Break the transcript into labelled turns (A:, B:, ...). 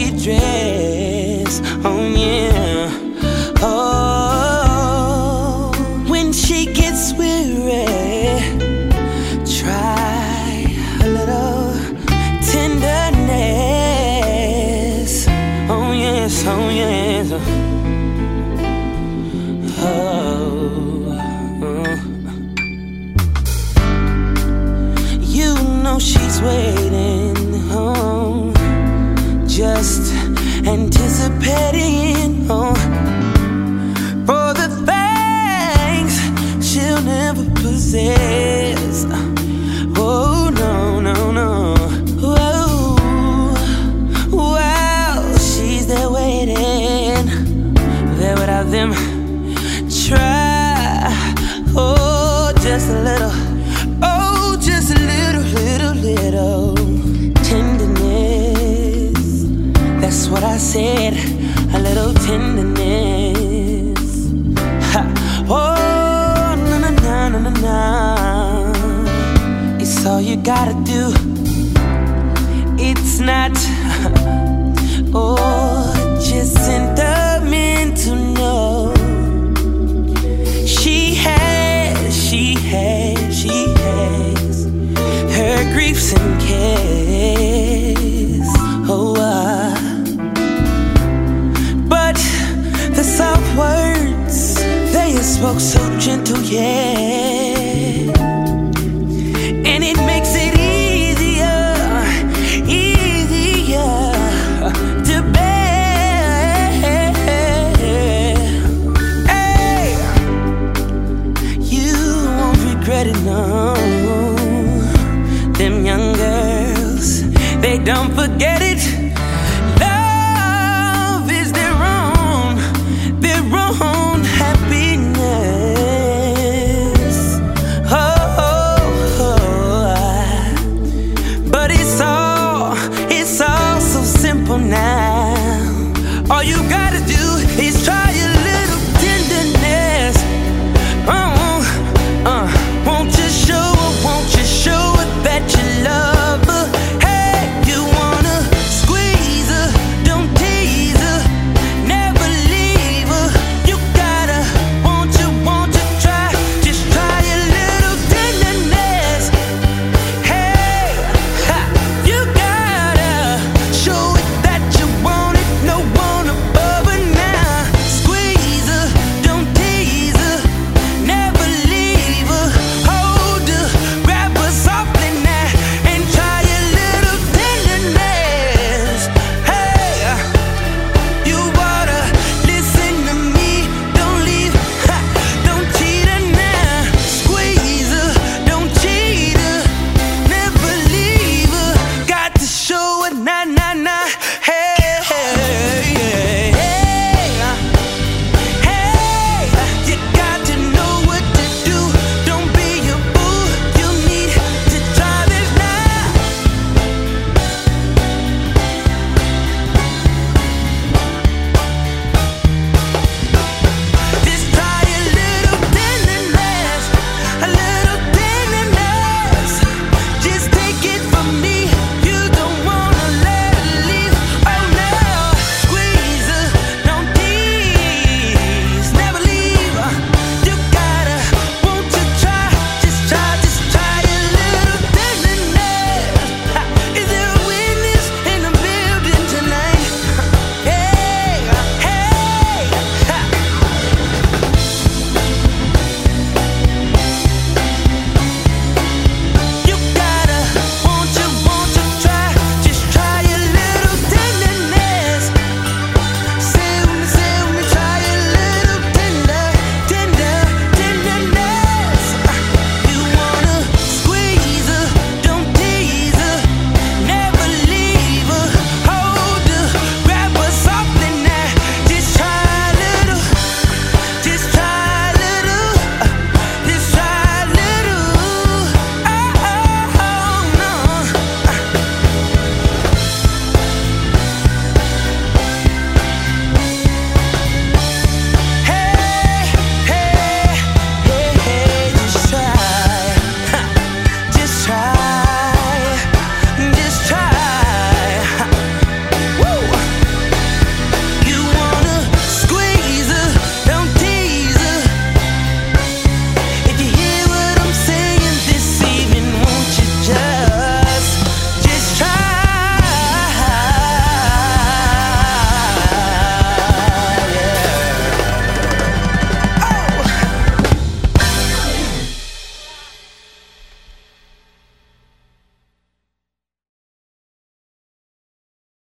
A: pretty dress. Oh yeah. Oh, when she gets weary, try a little tenderness. Oh yes, oh yes. You know she's waiting home, just anticipating for the things she'll never possess. Oh no, no, no. Whoa. Well, she's there waiting, there without them. Try, oh, just a little, oh, just a little tenderness. That's what I said, a little tenderness. Ha. Oh, na na na na na na. It's all you gotta do. It's not, oh, just sentiment to know. She has her griefs and cares. Oh, but the soft words they spoke so gentle, yeah, and it makes it easier to bear. Hey, you won't regret it, no. Them young girls, they don't forget it.